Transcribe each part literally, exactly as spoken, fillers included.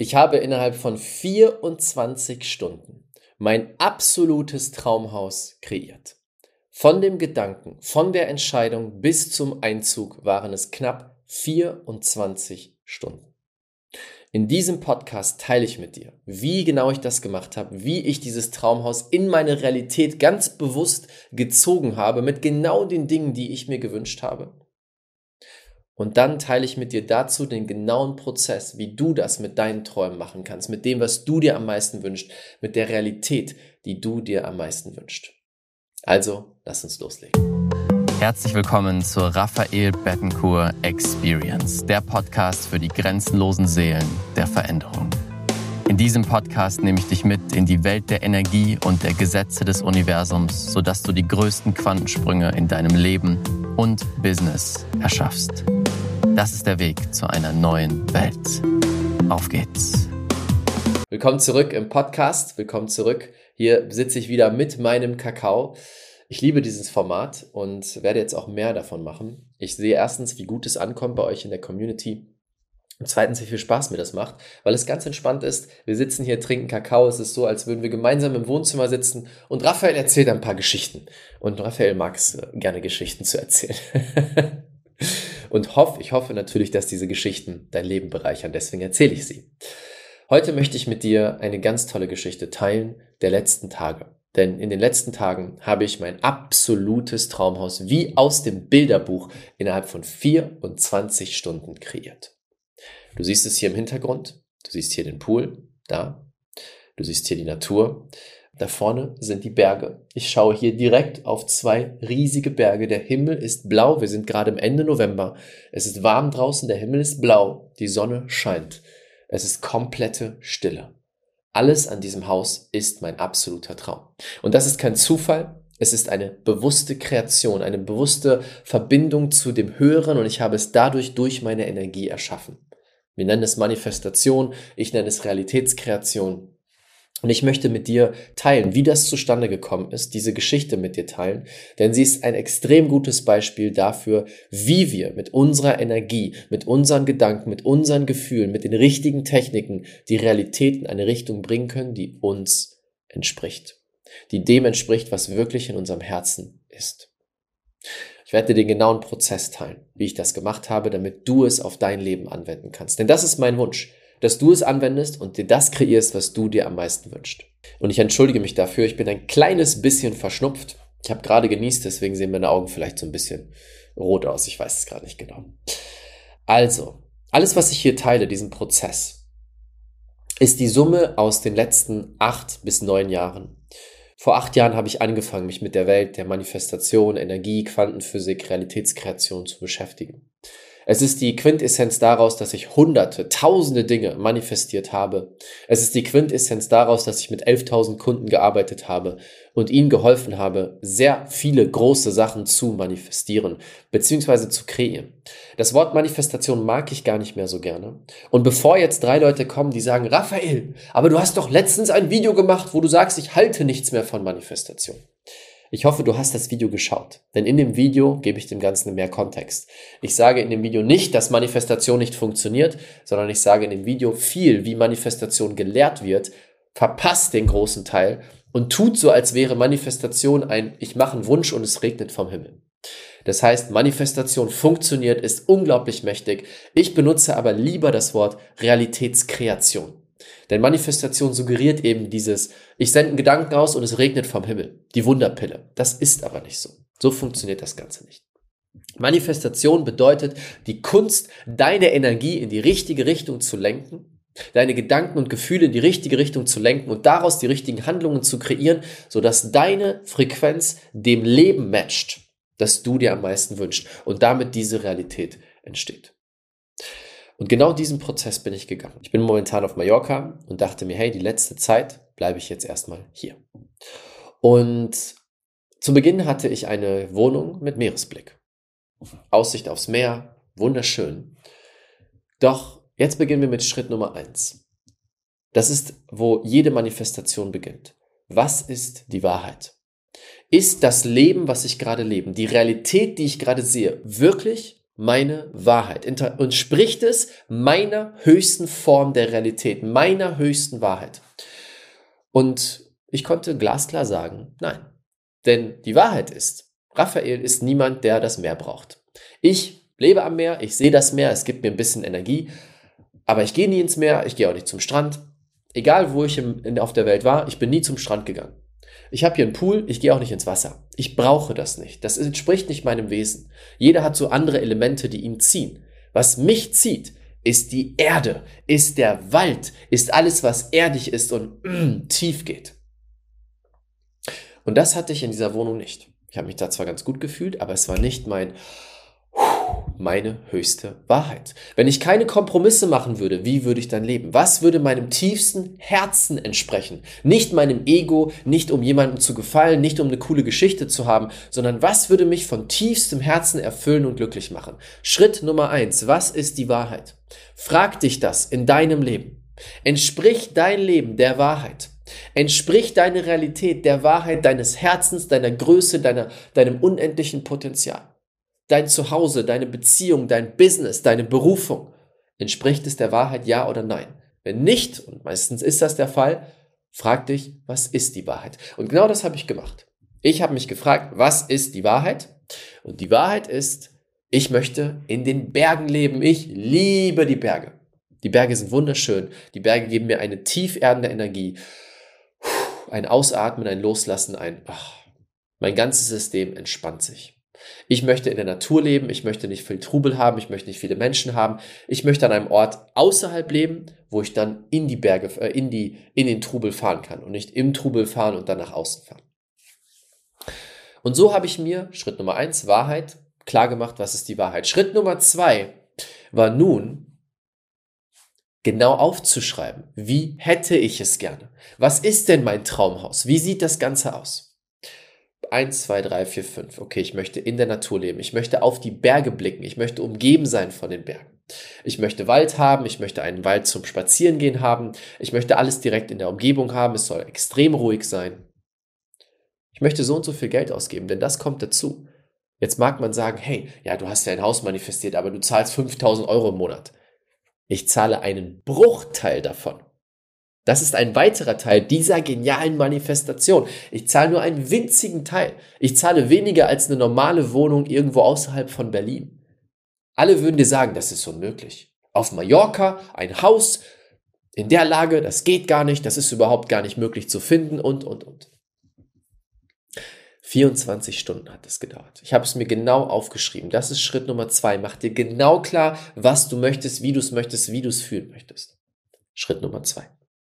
Ich habe innerhalb von vierundzwanzig Stunden mein absolutes Traumhaus kreiert. Von dem Gedanken, von der Entscheidung bis zum Einzug waren es knapp vierundzwanzig Stunden. In diesem Podcast teile ich mit dir, wie genau ich das gemacht habe, wie ich dieses Traumhaus in meine Realität ganz bewusst gezogen habe, mit genau den Dingen, die ich mir gewünscht habe. Und dann teile ich mit dir dazu den genauen Prozess, wie du das mit deinen Träumen machen kannst, mit dem, was du dir am meisten wünschst, mit der Realität, die du dir am meisten wünschst. Also, lass uns loslegen. Herzlich willkommen zur Raphael Bettencourt Experience, der Podcast für die grenzenlosen Seelen der Veränderung. In diesem Podcast nehme ich dich mit in die Welt der Energie und der Gesetze des Universums, sodass du die größten Quantensprünge in deinem Leben und Business erschaffst. Das ist der Weg zu einer neuen Welt. Auf geht's. Willkommen zurück im Podcast. Willkommen zurück. Hier sitze ich wieder mit meinem Kakao. Ich liebe dieses Format und werde jetzt auch mehr davon machen. Ich sehe erstens, wie gut es ankommt bei euch in der Community. Und zweitens, wie viel Spaß mir das macht, weil es ganz entspannt ist. Wir sitzen hier, trinken Kakao. Es ist so, als würden wir gemeinsam im Wohnzimmer sitzen und Raphael erzählt ein paar Geschichten. Und Raphael mag es gerne, Geschichten zu erzählen. Und hoff, ich hoffe natürlich, dass diese Geschichten dein Leben bereichern. Deswegen erzähle ich sie. Heute möchte ich mit dir eine ganz tolle Geschichte teilen der letzten Tage. Denn in den letzten Tagen habe ich mein absolutes Traumhaus wie aus dem Bilderbuch innerhalb von vierundzwanzig Stunden kreiert. Du siehst es hier im Hintergrund, du siehst hier den Pool, da, du siehst hier die Natur, da vorne sind die Berge. Ich schaue hier direkt auf zwei riesige Berge, der Himmel ist blau, wir sind gerade im Ende November, es ist warm draußen, der Himmel ist blau, die Sonne scheint, es ist komplette Stille. Alles an diesem Haus ist mein absoluter Traum. Und das ist kein Zufall, es ist eine bewusste Kreation, eine bewusste Verbindung zu dem Höheren und ich habe es dadurch durch meine Energie erschaffen. Wir nennen es Manifestation, ich nenne es Realitätskreation. Und ich möchte mit dir teilen, wie das zustande gekommen ist, diese Geschichte mit dir teilen, denn sie ist ein extrem gutes Beispiel dafür, wie wir mit unserer Energie, mit unseren Gedanken, mit unseren Gefühlen, mit den richtigen Techniken die Realität in eine Richtung bringen können, die uns entspricht, die dem entspricht, was wirklich in unserem Herzen ist. Ich werde dir den genauen Prozess teilen, wie ich das gemacht habe, damit du es auf dein Leben anwenden kannst. Denn das ist mein Wunsch, dass du es anwendest und dir das kreierst, was du dir am meisten wünschst. Und ich entschuldige mich dafür, ich bin ein kleines bisschen verschnupft. Ich habe gerade genießt, deswegen sehen meine Augen vielleicht so ein bisschen rot aus. Ich weiß es gerade nicht genau. Also, alles, was ich hier teile, diesen Prozess, ist die Summe aus den letzten acht bis neun Jahren. Vor acht Jahren habe ich angefangen, mich mit der Welt der Manifestation, Energie, Quantenphysik, Realitätskreation zu beschäftigen. Es ist die Quintessenz daraus, dass ich hunderte, tausende Dinge manifestiert habe. Es ist die Quintessenz daraus, dass ich mit elftausend Kunden gearbeitet habe und ihnen geholfen habe, sehr viele große Sachen zu manifestieren bzw. zu kreieren. Das Wort Manifestation mag ich gar nicht mehr so gerne. Und bevor jetzt drei Leute kommen, die sagen, Raphael, aber du hast doch letztens ein Video gemacht, wo du sagst, ich halte nichts mehr von Manifestation. Ich hoffe, du hast das Video geschaut, denn in dem Video gebe ich dem Ganzen mehr Kontext. Ich sage in dem Video nicht, dass Manifestation nicht funktioniert, sondern ich sage in dem Video viel, wie Manifestation gelehrt wird, verpasst den großen Teil und tut so, als wäre Manifestation ein ich mache einen Wunsch und es regnet vom Himmel. Das heißt, Manifestation funktioniert, ist unglaublich mächtig. Ich benutze aber lieber das Wort Realitätskreation. Denn Manifestation suggeriert eben dieses, ich sende einen Gedanken aus und es regnet vom Himmel. Die Wunderpille. Das ist aber nicht so. So funktioniert das Ganze nicht. Manifestation bedeutet die Kunst, deine Energie in die richtige Richtung zu lenken, deine Gedanken und Gefühle in die richtige Richtung zu lenken und daraus die richtigen Handlungen zu kreieren, sodass deine Frequenz dem Leben matcht, das du dir am meisten wünschst und damit diese Realität entsteht. Und genau diesen Prozess bin ich gegangen. Ich bin momentan auf Mallorca und dachte mir, hey, die letzte Zeit bleibe ich jetzt erstmal hier. Und zu Beginn hatte ich eine Wohnung mit Meeresblick. Aussicht aufs Meer, wunderschön. Doch jetzt beginnen wir mit Schritt Nummer eins. Das ist, wo jede Manifestation beginnt. Was ist die Wahrheit? Ist das Leben, was ich gerade lebe, die Realität, die ich gerade sehe, wirklich meine Wahrheit? Entspricht es meiner höchsten Form der Realität, meiner höchsten Wahrheit? Und ich konnte glasklar sagen, nein. Denn die Wahrheit ist, Raphael ist niemand, der das Meer braucht. Ich lebe am Meer, ich sehe das Meer, es gibt mir ein bisschen Energie, aber ich gehe nie ins Meer, ich gehe auch nicht zum Strand. Egal, wo ich im, in, auf der Welt war, ich bin nie zum Strand gegangen. Ich habe hier einen Pool, ich gehe auch nicht ins Wasser. Ich brauche das nicht. Das entspricht nicht meinem Wesen. Jeder hat so andere Elemente, die ihn ziehen. Was mich zieht, ist die Erde, ist der Wald, ist alles, was erdig ist und mm, tief geht. Und das hatte ich in dieser Wohnung nicht. Ich habe mich da zwar ganz gut gefühlt, aber es war nicht mein meine höchste Wahrheit. Wenn ich keine Kompromisse machen würde, wie würde ich dann leben? Was würde meinem tiefsten Herzen entsprechen? Nicht meinem Ego, nicht um jemandem zu gefallen, nicht um eine coole Geschichte zu haben, sondern was würde mich von tiefstem Herzen erfüllen und glücklich machen? Schritt Nummer eins, was ist die Wahrheit? Frag dich das in deinem Leben. Entspricht dein Leben der Wahrheit? Entspricht deine Realität der Wahrheit deines Herzens, deiner Größe, deiner, deinem unendlichen Potenzial? Dein Zuhause, deine Beziehung, dein Business, deine Berufung, entspricht es der Wahrheit, ja oder nein? Wenn nicht, und meistens ist das der Fall, frag dich, was ist die Wahrheit? Und genau das habe ich gemacht. Ich habe mich gefragt, was ist die Wahrheit? Und die Wahrheit ist, ich möchte in den Bergen leben. Ich liebe die Berge. Die Berge sind wunderschön. Die Berge geben mir eine tief erdende Energie. Ein Ausatmen, ein Loslassen, ein... Ach, mein ganzes System entspannt sich. Ich möchte in der Natur leben, ich möchte nicht viel Trubel haben, ich möchte nicht viele Menschen haben. Ich möchte an einem Ort außerhalb leben, wo ich dann in die Berge, äh, in die, in den Trubel fahren kann und nicht im Trubel fahren und dann nach außen fahren. Und so habe ich mir, Schritt Nummer eins, Wahrheit, klar gemacht, was ist die Wahrheit. Schritt Nummer zwei war nun, genau aufzuschreiben, wie hätte ich es gerne? Was ist denn mein Traumhaus? Wie sieht das Ganze aus? Eins, zwei, drei, vier, fünf. Okay, ich möchte in der Natur leben. Ich möchte auf die Berge blicken. Ich möchte umgeben sein von den Bergen. Ich möchte Wald haben. Ich möchte einen Wald zum Spazierengehen haben. Ich möchte alles direkt in der Umgebung haben. Es soll extrem ruhig sein. Ich möchte so und so viel Geld ausgeben, denn das kommt dazu. Jetzt mag man sagen, hey, ja, du hast ja ein Haus manifestiert, aber du zahlst fünftausend Euro im Monat. Ich zahle einen Bruchteil davon. Das ist ein weiterer Teil dieser genialen Manifestation. Ich zahle nur einen winzigen Teil. Ich zahle weniger als eine normale Wohnung irgendwo außerhalb von Berlin. Alle würden dir sagen, das ist unmöglich. Auf Mallorca ein Haus in der Lage, das geht gar nicht, das ist überhaupt gar nicht möglich zu finden und, und, und. vierundzwanzig Stunden hat es gedauert. Ich habe es mir genau aufgeschrieben. Das ist Schritt Nummer zwei. Mach dir genau klar, was du möchtest, wie du es möchtest, wie du es fühlen möchtest. Schritt Nummer zwei.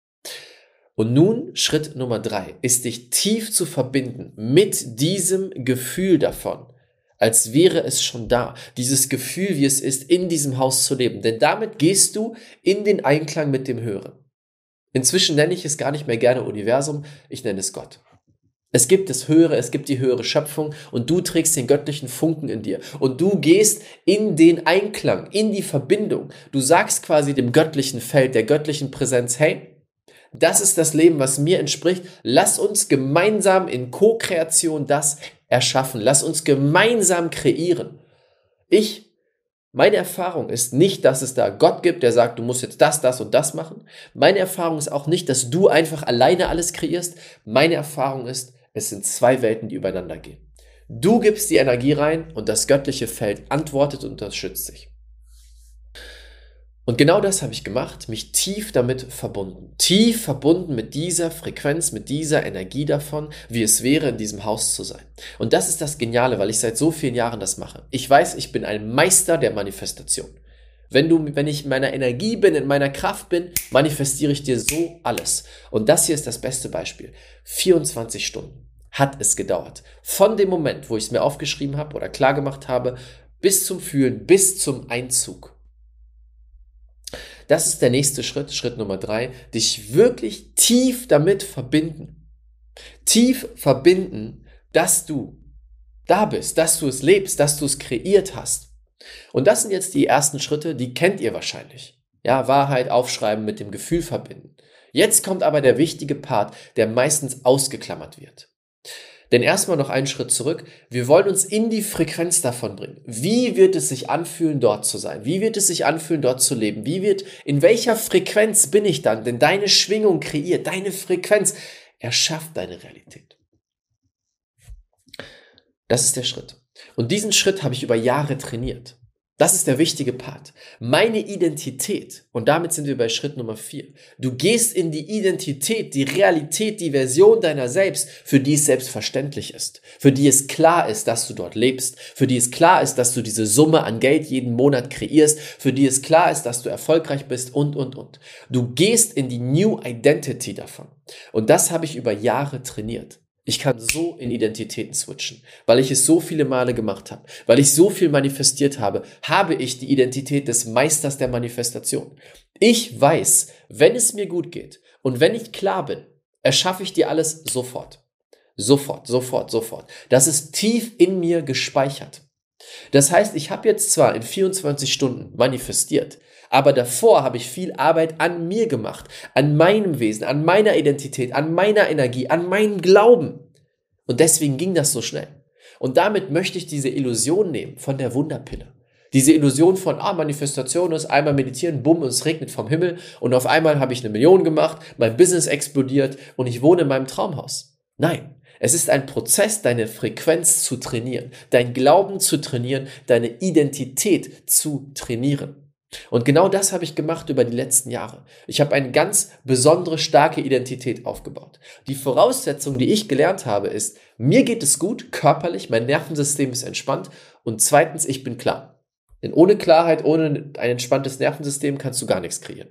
Und nun, Schritt Nummer drei, ist dich tief zu verbinden mit diesem Gefühl davon, als wäre es schon da. Dieses Gefühl, wie es ist, in diesem Haus zu leben. Denn damit gehst du in den Einklang mit dem Höheren. Inzwischen nenne ich es gar nicht mehr gerne Universum, ich nenne es Gott. Es gibt das Höhere, es gibt die höhere Schöpfung und du trägst den göttlichen Funken in dir. Und du gehst in den Einklang, in die Verbindung. Du sagst quasi dem göttlichen Feld, der göttlichen Präsenz, hey, das ist das Leben, was mir entspricht. Lass uns gemeinsam in Co-Kreation das erschaffen. Lass uns gemeinsam kreieren. Ich, meine Erfahrung ist nicht, dass es da Gott gibt, der sagt, du musst jetzt das, das und das machen. Meine Erfahrung ist auch nicht, dass du einfach alleine alles kreierst. Meine Erfahrung ist, es sind zwei Welten, die übereinander gehen. Du gibst die Energie rein und das göttliche Feld antwortet und unterstützt sich. Und genau das habe ich gemacht, mich tief damit verbunden. Tief verbunden mit dieser Frequenz, mit dieser Energie davon, wie es wäre, in diesem Haus zu sein. Und das ist das Geniale, weil ich seit so vielen Jahren das mache. Ich weiß, ich bin ein Meister der Manifestation. Wenn du, wenn ich in meiner Energie bin, in meiner Kraft bin, manifestiere ich dir so alles. Und das hier ist das beste Beispiel. vierundzwanzig Stunden hat es gedauert. Von dem Moment, wo ich es mir aufgeschrieben habe oder klar gemacht habe, bis zum Fühlen, bis zum Einzug. Das ist der nächste Schritt, Schritt Nummer drei, dich wirklich tief damit verbinden. Tief verbinden, dass du da bist, dass du es lebst, dass du es kreiert hast. Und das sind jetzt die ersten Schritte, die kennt ihr wahrscheinlich. Ja, Wahrheit aufschreiben, mit dem Gefühl verbinden. Jetzt kommt aber der wichtige Part, der meistens ausgeklammert wird. Denn erstmal noch einen Schritt zurück. Wir wollen uns in die Frequenz davon bringen. Wie wird es sich anfühlen, dort zu sein? Wie wird es sich anfühlen, dort zu leben? Wie wird, in welcher Frequenz bin ich dann? Denn deine Schwingung kreiert, deine Frequenz erschafft deine Realität. Das ist der Schritt. Und diesen Schritt habe ich über Jahre trainiert. Das ist der wichtige Part. Meine Identität, und damit sind wir bei Schritt Nummer vier. Du gehst in die Identität, die Realität, die Version deiner selbst, für die es selbstverständlich ist. Für die es klar ist, dass du dort lebst. Für die es klar ist, dass du diese Summe an Geld jeden Monat kreierst. Für die es klar ist, dass du erfolgreich bist und, und, und. Du gehst in die New Identity davon. Und das habe ich über Jahre trainiert. Ich kann so in Identitäten switchen, weil ich es so viele Male gemacht habe, weil ich so viel manifestiert habe, habe ich die Identität des Meisters der Manifestation. Ich weiß, wenn es mir gut geht und wenn ich klar bin, erschaffe ich dir alles sofort. Sofort, sofort, sofort. Das ist tief in mir gespeichert. Das heißt, ich habe jetzt zwar in vierundzwanzig Stunden manifestiert, aber davor habe ich viel Arbeit an mir gemacht, an meinem Wesen, an meiner Identität, an meiner Energie, an meinem Glauben. Und deswegen ging das so schnell. Und damit möchte ich diese Illusion nehmen von der Wunderpille. Diese Illusion von, ah, Manifestation ist einmal meditieren, bumm, und es regnet vom Himmel und auf einmal habe ich eine Million gemacht, mein Business explodiert und ich wohne in meinem Traumhaus. Nein. Es ist ein Prozess, deine Frequenz zu trainieren, dein Glauben zu trainieren, deine Identität zu trainieren. Und genau das habe ich gemacht über die letzten Jahre. Ich habe eine ganz besondere, starke Identität aufgebaut. Die Voraussetzung, die ich gelernt habe, ist, mir geht es gut, körperlich, mein Nervensystem ist entspannt und zweitens, ich bin klar. Denn ohne Klarheit, ohne ein entspanntes Nervensystem kannst du gar nichts kreieren.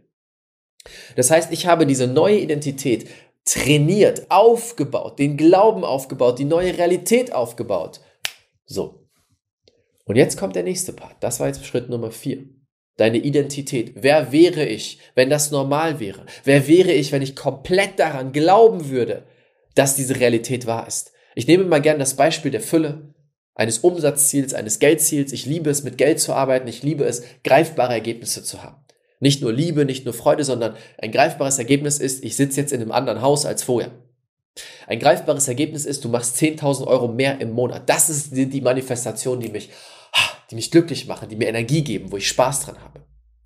Das heißt, ich habe diese neue Identität trainiert, aufgebaut, den Glauben aufgebaut, die neue Realität aufgebaut. So. Und jetzt kommt der nächste Part. Das war jetzt Schritt Nummer vier. Deine Identität. Wer wäre ich, wenn das normal wäre? Wer wäre ich, wenn ich komplett daran glauben würde, dass diese Realität wahr ist? Ich nehme mal gerne das Beispiel der Fülle, eines Umsatzziels, eines Geldziels. Ich liebe es, mit Geld zu arbeiten. Ich liebe es, greifbare Ergebnisse zu haben. Nicht nur Liebe, nicht nur Freude, sondern ein greifbares Ergebnis ist, ich sitze jetzt in einem anderen Haus als vorher. Ein greifbares Ergebnis ist, du machst zehntausend Euro mehr im Monat. Das ist die, die Manifestation, die mich, die mich glücklich machen, die mir Energie geben, wo ich Spaß dran habe.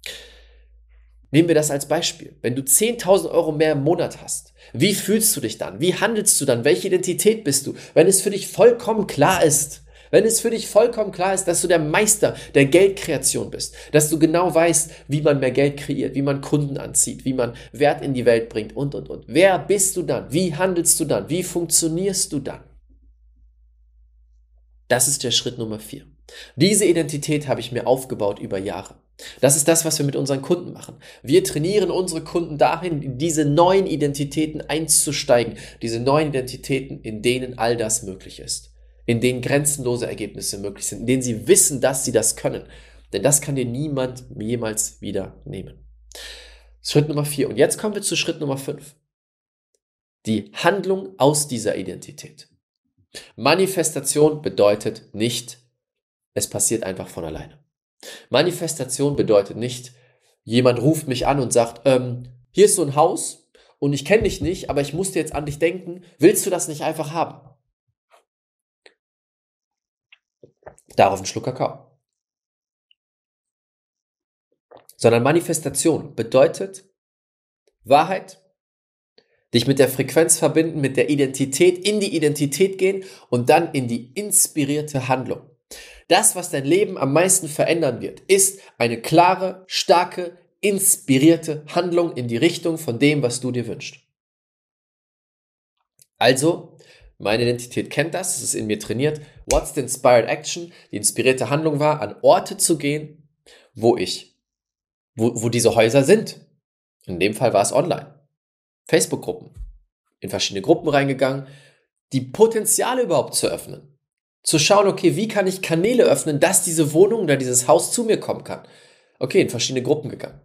Nehmen wir das als Beispiel. Wenn du zehntausend Euro mehr im Monat hast, wie fühlst du dich dann? Wie handelst du dann? Welche Identität bist du? Wenn es für dich vollkommen klar ist, wenn es für dich vollkommen klar ist, dass du der Meister der Geldkreation bist, dass du genau weißt, wie man mehr Geld kreiert, wie man Kunden anzieht, wie man Wert in die Welt bringt und, und, und. Wer bist du dann? Wie handelst du dann? Wie funktionierst du dann? Das ist der Schritt Nummer vier. Diese Identität habe ich mir aufgebaut über Jahre. Das ist das, was wir mit unseren Kunden machen. Wir trainieren unsere Kunden dahin, in diese neuen Identitäten einzusteigen, diese neuen Identitäten, in denen all das möglich ist, in denen grenzenlose Ergebnisse möglich sind, in denen sie wissen, dass sie das können. Denn das kann dir niemand jemals wieder nehmen. Schritt Nummer vier. Und jetzt kommen wir zu Schritt Nummer fünf. Die Handlung aus dieser Identität. Manifestation bedeutet nicht, es passiert einfach von alleine. Manifestation bedeutet nicht, jemand ruft mich an und sagt, ähm, hier ist so ein Haus und ich kenne dich nicht, aber ich musste jetzt an dich denken, willst du das nicht einfach haben? Darauf ein Schluck Kakao. Sondern Manifestation bedeutet Wahrheit, dich mit der Frequenz verbinden, mit der Identität, in die Identität gehen und dann in die inspirierte Handlung. Das, was dein Leben am meisten verändern wird, ist eine klare, starke, inspirierte Handlung in die Richtung von dem, was du dir wünschst. Also, meine Identität kennt das, es ist in mir trainiert. What's the inspired action? Die inspirierte Handlung war, an Orte zu gehen, wo ich, wo, wo diese Häuser sind. In dem Fall war es online. Facebook-Gruppen. In verschiedene Gruppen reingegangen, die Potenziale überhaupt zu öffnen. Zu schauen, okay, wie kann ich Kanäle öffnen, dass diese Wohnung oder dieses Haus zu mir kommen kann. Okay, in verschiedene Gruppen gegangen.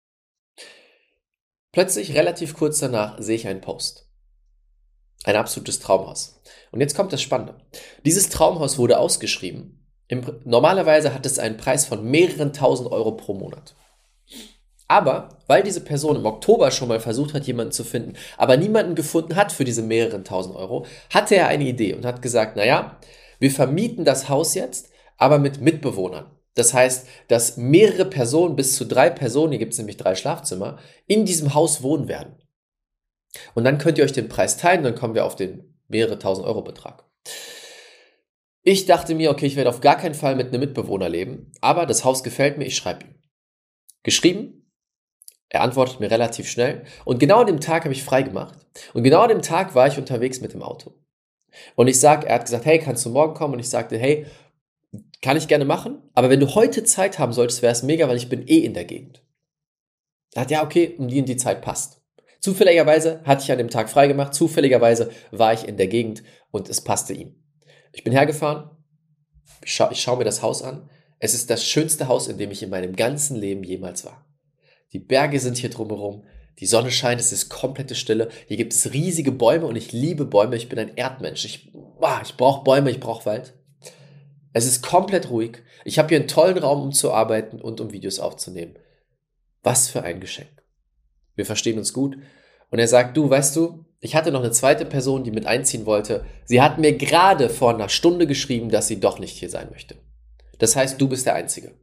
Plötzlich, relativ kurz danach, sehe ich einen Post. Ein absolutes Traumhaus. Und jetzt kommt das Spannende. Dieses Traumhaus wurde ausgeschrieben. Im, normalerweise hat es einen Preis von mehreren tausend Euro pro Monat. Aber weil diese Person im Oktober schon mal versucht hat, jemanden zu finden, aber niemanden gefunden hat für diese mehreren tausend Euro, hatte er eine Idee und hat gesagt, naja, wir vermieten das Haus jetzt, aber mit Mitbewohnern. Das heißt, dass mehrere Personen, bis zu drei Personen, hier gibt es nämlich drei Schlafzimmer, in diesem Haus wohnen werden. Und dann könnt ihr euch den Preis teilen, dann kommen wir auf den mehrere tausend Euro Betrag. Ich dachte mir, okay, ich werde auf gar keinen Fall mit einem Mitbewohner leben, aber das Haus gefällt mir, ich schreibe ihm. Geschrieben, er antwortet mir relativ schnell und genau an dem Tag habe ich frei gemacht und genau an dem Tag war ich unterwegs mit dem Auto. Und ich sage, er hat gesagt, hey, kannst du morgen kommen? Und ich sagte, hey, kann ich gerne machen, aber wenn du heute Zeit haben solltest, wäre es mega, weil ich bin eh in der Gegend. Er hat ja, okay, um die und die Zeit passt. Zufälligerweise hatte ich an dem Tag frei gemacht, zufälligerweise war ich in der Gegend und es passte ihm. Ich bin hergefahren, ich schaue ich schau mir das Haus an. Es ist das schönste Haus, in dem ich in meinem ganzen Leben jemals war. Die Berge sind hier drumherum, die Sonne scheint, es ist komplette Stille. Hier gibt es riesige Bäume und ich liebe Bäume, ich bin ein Erdmensch. Ich, ah, ich brauche Bäume, ich brauche Wald. Es ist komplett ruhig. Ich habe hier einen tollen Raum, um zu arbeiten und um Videos aufzunehmen. Was für ein Geschenk. Wir verstehen uns gut. Und er sagt, du, weißt du, ich hatte noch eine zweite Person, die mit einziehen wollte. Sie hat mir gerade vor einer Stunde geschrieben, dass sie doch nicht hier sein möchte. Das heißt, du bist der Einzige.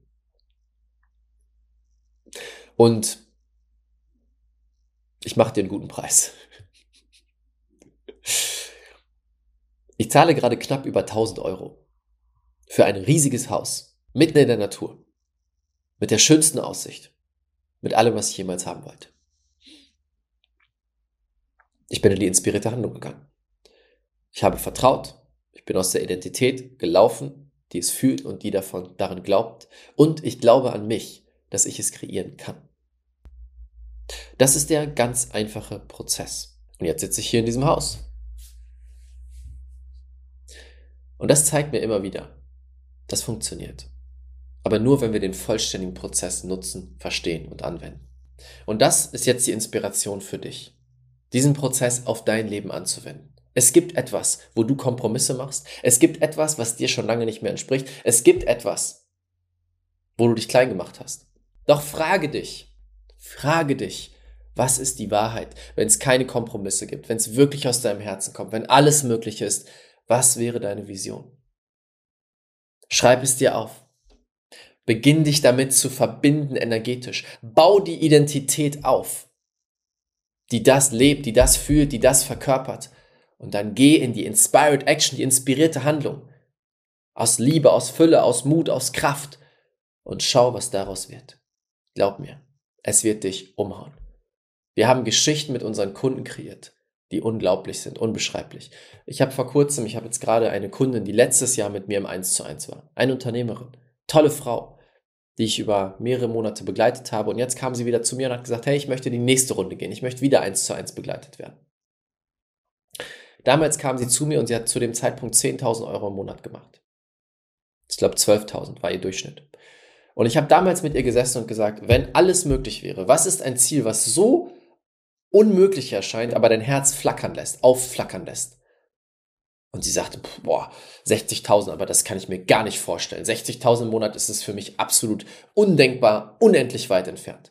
Und ich mache dir einen guten Preis. Ich zahle gerade knapp über tausend Euro für ein riesiges Haus, mitten in der Natur, mit der schönsten Aussicht, mit allem, was ich jemals haben wollte. Ich bin in die inspirierte Handlung gegangen. Ich habe vertraut, ich bin aus der Identität gelaufen, die es fühlt und die davon daran glaubt. Und ich glaube an mich, dass ich es kreieren kann. Das ist der ganz einfache Prozess. Und jetzt sitze ich hier in diesem Haus. Und das zeigt mir immer wieder, das funktioniert. Aber nur, wenn wir den vollständigen Prozess nutzen, verstehen und anwenden. Und das ist jetzt die Inspiration für dich, diesen Prozess auf dein Leben anzuwenden. Es gibt etwas, wo du Kompromisse machst. Es gibt etwas, was dir schon lange nicht mehr entspricht. Es gibt etwas, wo du dich klein gemacht hast. Doch frage dich, frage dich, was ist die Wahrheit, wenn es keine Kompromisse gibt, wenn es wirklich aus deinem Herzen kommt, wenn alles möglich ist, was wäre deine Vision? Schreib es dir auf. Beginn dich damit zu verbinden energetisch. Bau die Identität auf, die das lebt, die das fühlt, die das verkörpert. Und dann geh in die Inspired Action, die inspirierte Handlung. Aus Liebe, aus Fülle, aus Mut, aus Kraft. Und schau, was daraus wird. Glaub mir, es wird dich umhauen. Wir haben Geschichten mit unseren Kunden kreiert, die unglaublich sind, unbeschreiblich. Ich habe vor kurzem, ich habe jetzt gerade eine Kundin, die letztes Jahr mit mir im eins zu eins war. Eine Unternehmerin, tolle Frau, die ich über mehrere Monate begleitet habe. Und jetzt kam sie wieder zu mir und hat gesagt, hey, ich möchte die nächste Runde gehen. Ich möchte wieder eins zu eins begleitet werden. Damals kam sie zu mir und sie hat zu dem Zeitpunkt zehntausend Euro im Monat gemacht. Ich glaube zwölftausend war ihr Durchschnitt. Und ich habe damals mit ihr gesessen und gesagt, wenn alles möglich wäre, was ist ein Ziel, was so unmöglich erscheint, aber dein Herz flackern lässt, aufflackern lässt? Und sie sagte, boah, sechzigtausend, aber das kann ich mir gar nicht vorstellen. sechzigtausend im Monat ist es für mich absolut undenkbar, unendlich weit entfernt.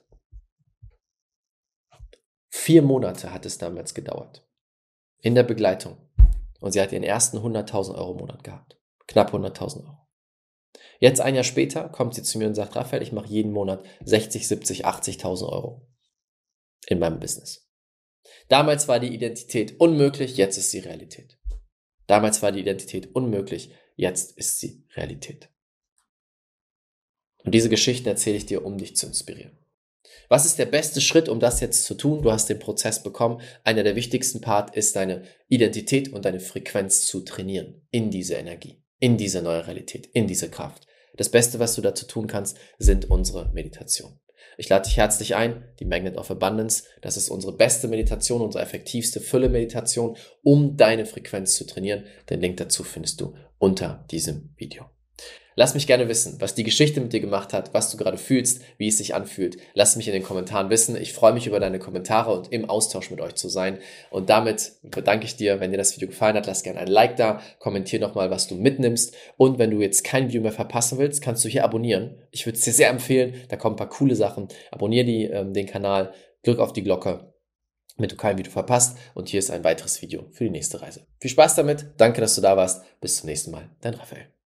Vier Monate hat es damals gedauert. In der Begleitung. Und sie hat ihren ersten hunderttausend Euro im Monat gehabt. Knapp hunderttausend Euro. Jetzt ein Jahr später kommt sie zu mir und sagt, Raphael, ich mache jeden Monat sechzig, siebzig, achtzigtausend Euro in meinem Business. Damals war die Identität unmöglich, jetzt ist sie Realität. Damals war die Identität unmöglich, jetzt ist sie Realität. Und diese Geschichten erzähle ich dir, um dich zu inspirieren. Was ist der beste Schritt, um das jetzt zu tun? Du hast den Prozess bekommen. Einer der wichtigsten Part ist, deine Identität und deine Frequenz zu trainieren in diese Energie, in diese neue Realität, in diese Kraft. Das Beste, was du dazu tun kannst, sind unsere Meditationen. Ich lade dich herzlich ein, die Magnet of Abundance. Das ist unsere beste Meditation, unsere effektivste Fülle-Meditation, um deine Frequenz zu trainieren. Den Link dazu findest du unter diesem Video. Lass mich gerne wissen, was die Geschichte mit dir gemacht hat, was du gerade fühlst, wie es sich anfühlt. Lass mich in den Kommentaren wissen. Ich freue mich über deine Kommentare und im Austausch mit euch zu sein. Und damit bedanke ich dir, wenn dir das Video gefallen hat, lass gerne ein Like da, kommentier nochmal, was du mitnimmst. Und wenn du jetzt kein Video mehr verpassen willst, kannst du hier abonnieren. Ich würde es dir sehr empfehlen, da kommen ein paar coole Sachen. Abonnier die, ähm, den Kanal, drück auf die Glocke, damit du kein Video verpasst. Und hier ist ein weiteres Video für die nächste Reise. Viel Spaß damit, danke, dass du da warst. Bis zum nächsten Mal, dein Raphael.